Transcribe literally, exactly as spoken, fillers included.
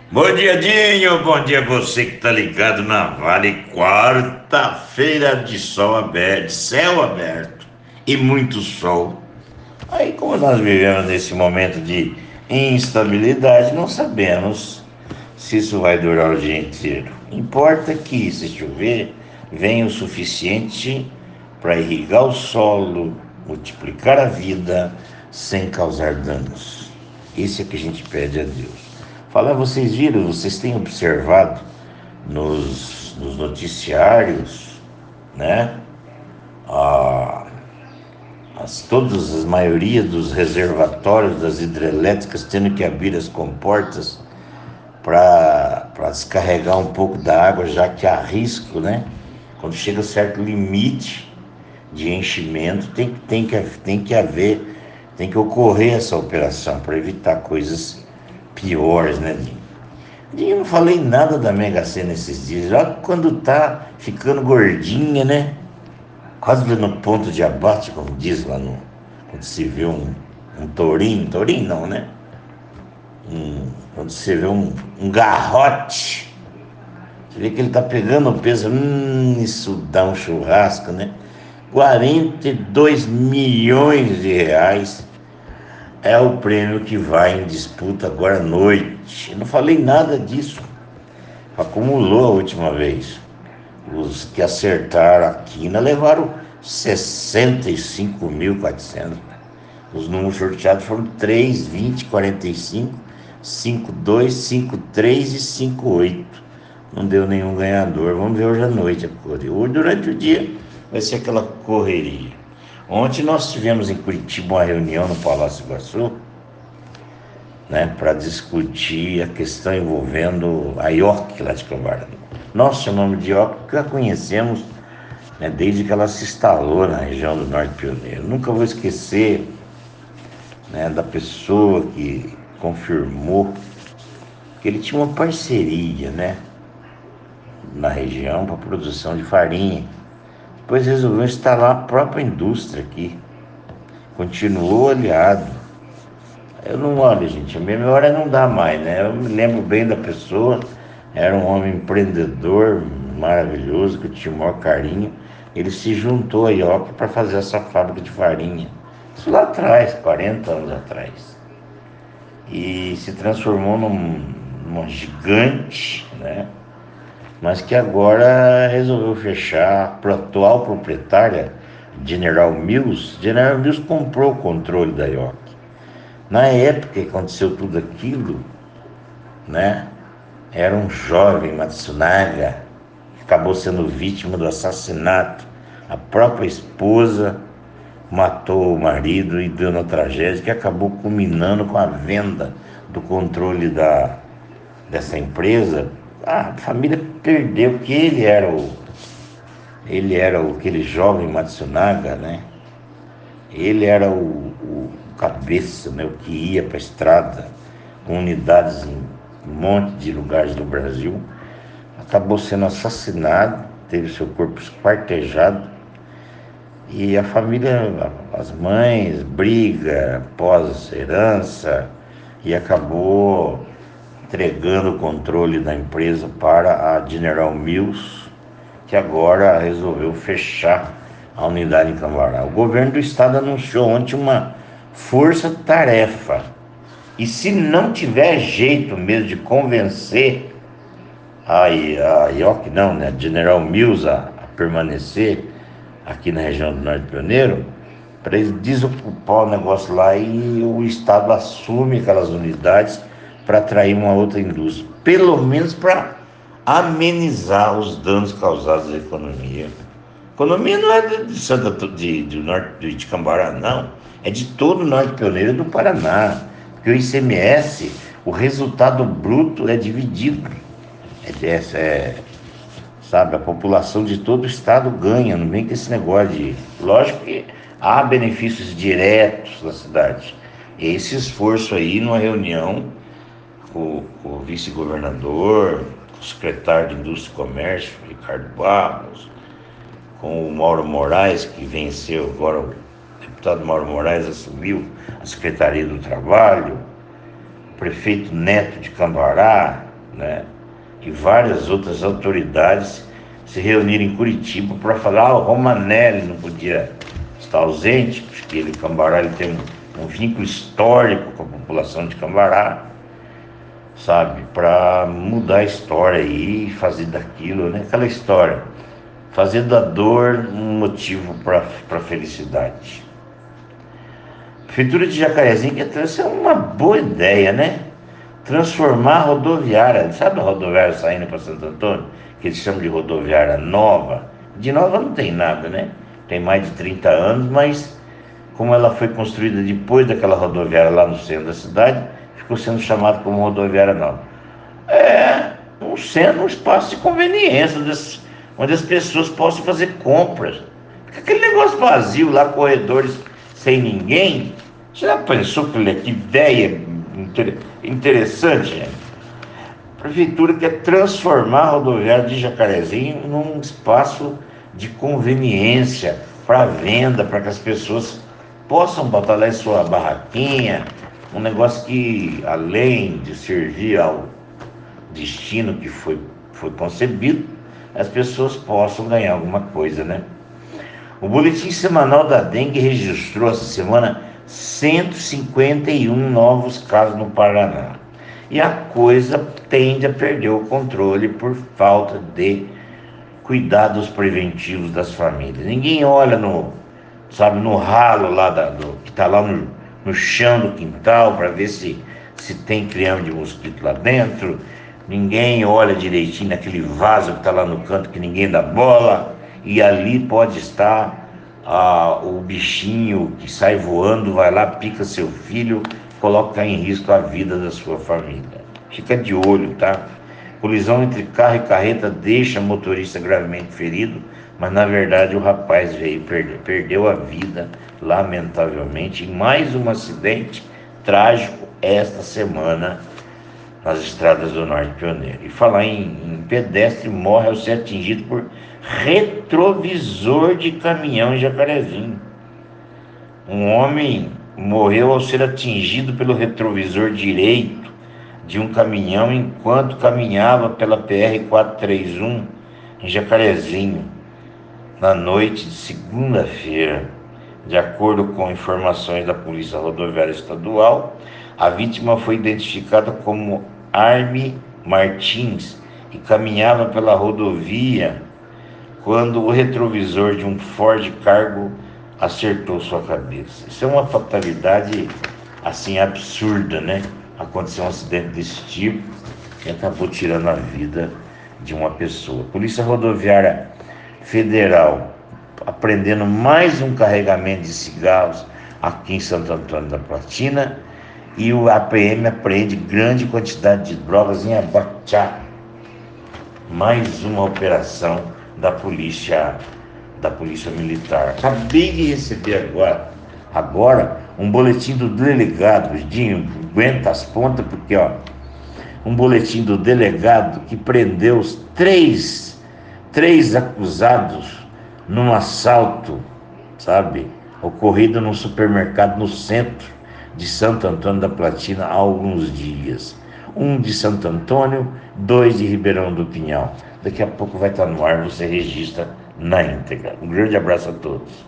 Bom dia, Dinho. Bom dia você que tá ligado na Vale. Quarta-feira de sol aberto, céu aberto e muito sol. Aí, como nós vivemos nesse momento de instabilidade, não sabemos se isso vai durar o dia inteiro. Importa que, se chover, venha o suficiente para irrigar o solo, multiplicar a vida sem causar danos. Isso é que a gente pede a Deus. Falar, vocês viram, vocês têm observado nos, nos noticiários, né? A, as, todas as maioria dos reservatórios das hidrelétricas tendo que abrir as comportas para descarregar um pouco da água, já que há risco, né? Quando chega a certo limite de enchimento, tem, tem, que, tem que haver, tem que ocorrer essa operação para evitar coisas piores, né, Dinho? E eu não falei nada da Mega Sena esses dias, já quando tá ficando gordinha, né? Quase no ponto de abate, como diz lá no. Quando se vê um, um tourinho, tourinho não, né? Um, quando você vê um, um garrote, você vê que ele tá pegando o peso, hum, isso dá um churrasco, né? quarenta e dois milhões de reais é o prêmio que vai em disputa agora à noite. Eu não falei nada disso. Acumulou a última vez. Os que acertaram a quina levaram sessenta e cinco mil e quatrocentos. Os números sorteados foram três, vinte, quarenta e cinco, cinco, dois, cinco, três e cinco, oito. Não deu nenhum ganhador. Vamos ver hoje à noite a corrida. Hoje, durante o dia, vai ser aquela correria. Ontem nós tivemos em Curitiba uma reunião no Palácio Iguaçu, né, para discutir a questão envolvendo a I O C lá de Cambará. Nós chamamos de I O C porque a conhecemos, né, desde que ela se instalou na região do Norte Pioneiro. Nunca vou esquecer, né, da pessoa que confirmou que ele tinha uma parceria, né, na região para produção de farinha. Depois resolveu instalar a própria indústria aqui. Continuou aliado. Eu não olho, gente, a minha memória não dá mais, né? Eu me lembro bem da pessoa, era um homem empreendedor maravilhoso, que eu tinha o maior carinho. Ele se juntou a Ioca para fazer essa fábrica de farinha. Isso lá atrás, quarenta anos atrás. E se transformou num, numa gigante, né? Mas que agora resolveu fechar. A atual proprietária, General Mills, General Mills comprou o controle da Ioca. Na época que aconteceu tudo aquilo, né? Era um jovem Matsunaga que acabou sendo vítima do assassinato. A própria esposa matou o marido e deu na tragédia que acabou culminando com a venda do controle da, dessa empresa. A família perdeu, porque ele era o ele era o, aquele jovem Matsunaga, né? Ele era o, o cabeça, né? O que ia para a estrada com unidades em um monte de lugares do Brasil. Acabou sendo assassinado, teve seu corpo esquartejado. E a família, as mães, briga após herança, e acabou entregando o controle da empresa para a General Mills, que agora resolveu fechar a unidade em Cambará. O governo do estado anunciou ontem uma força-tarefa. E se não tiver jeito mesmo de convencer a, a I O C, não, né, a General Mills a, a permanecer aqui na região do Norte Pioneiro, para eles desocupar o negócio lá e o estado assume aquelas unidades para atrair uma outra indústria, pelo menos para amenizar os danos causados à economia. A economia não é de Santa de, de, norte, de Cambará, não. É de todo o Norte Pioneiro do Paraná. Porque o I C M S, o resultado bruto é dividido. É, é, é, sabe, a população de todo o estado ganha, não vem com esse negócio de... Lógico que há benefícios diretos na cidade. Esse esforço aí, numa reunião com, com o vice-governador, com o secretário de Indústria e Comércio, Ricardo Barros, com o Mauro Moraes, que venceu agora, o deputado Mauro Moraes assumiu a Secretaria do Trabalho, o prefeito Neto de Cambará, né? E várias outras autoridades se reuniram em Curitiba para falar. Ah, o Romanelli não podia estar ausente, porque ele, Cambará, ele tem um, um vínculo histórico com a população de Cambará, sabe? Para mudar a história aí, fazer daquilo, né? Aquela história, fazer da dor um motivo para felicidade. A Prefeitura de Jacarezinho quer trazer uma boa ideia, né? Transformar a rodoviária, sabe a rodoviária saindo para Santo Antônio, que eles chamam de rodoviária nova? De nova não tem nada, né? Tem mais de trinta anos, mas como ela foi construída depois daquela rodoviária lá no centro da cidade, ficou sendo chamada como rodoviária nova. É um centro, um espaço de conveniência, onde as, onde as pessoas possam fazer compras. Porque aquele negócio vazio lá, corredores sem ninguém, você já pensou que ideia interessante, gente? A prefeitura quer transformar a rodoviária de Jacarezinho num espaço de conveniência para venda, para que as pessoas possam botar lá em sua barraquinha, um negócio que, além de servir ao destino que foi, foi concebido, as pessoas possam ganhar alguma coisa, né? O boletim semanal da dengue registrou essa semana cento e cinquenta e um novos casos no Paraná. E a coisa tende a perder o controle por falta de cuidados preventivos das famílias. Ninguém olha no, sabe, no ralo lá da, do, que está lá no, no chão do quintal para ver se, se tem criame de mosquito lá dentro. Ninguém olha direitinho naquele vaso que está lá no canto que ninguém dá bola. E ali pode estar ah, o bichinho que sai voando, vai lá, pica seu filho, coloca em risco a vida da sua família. Fica de olho, tá? Colisão entre carro e carreta deixa motorista gravemente ferido, mas na verdade o rapaz veio perder, perdeu a vida, lamentavelmente, em mais um acidente trágico esta semana nas estradas do Norte Pioneiro. E falar em, em pedestre, morre ao ser atingido por retrovisor de caminhão em Jacarezinho. Um homem morreu ao ser atingido pelo retrovisor direito de um caminhão enquanto caminhava pela P R quatrocentos e trinta e um em Jacarezinho, na noite de segunda-feira. De acordo com informações da Polícia Rodoviária Estadual, a vítima foi identificada como Arme Martins e caminhava pela rodovia quando o retrovisor de um Ford Cargo acertou sua cabeça. Isso é uma fatalidade assim absurda, né? Aconteceu um acidente desse tipo e acabou tirando a vida de uma pessoa. Polícia Rodoviária Federal apreendendo mais um carregamento de cigarros aqui em Santo Antônio da Platina, e o A P M apreende grande quantidade de drogas em Abaxá. Mais uma operação da polícia, da polícia militar. Acabei de receber agora, agora um boletim do delegado, Dinho, aguenta as pontas, porque ó, um boletim do delegado que prendeu os três, três acusados num assalto, sabe, ocorrido num supermercado no centro de Santo Antônio da Platina há alguns dias. Um de Santo Antônio, dois de Ribeirão do Pinhal. Daqui a pouco vai estar no ar, você registra na íntegra. Um grande abraço a todos.